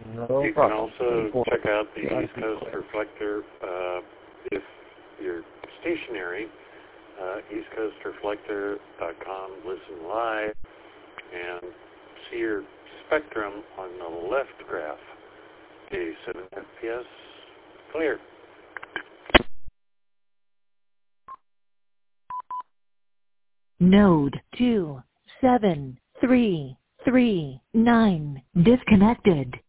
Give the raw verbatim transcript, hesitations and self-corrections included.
No you problem. can also check out the East Coast Reflector uh, if you're stationary. Uh, east coast reflector dot com, listen live, and see your spectrum on the left graph. Okay, seven F P S, clear. Node two seven three three nine disconnected.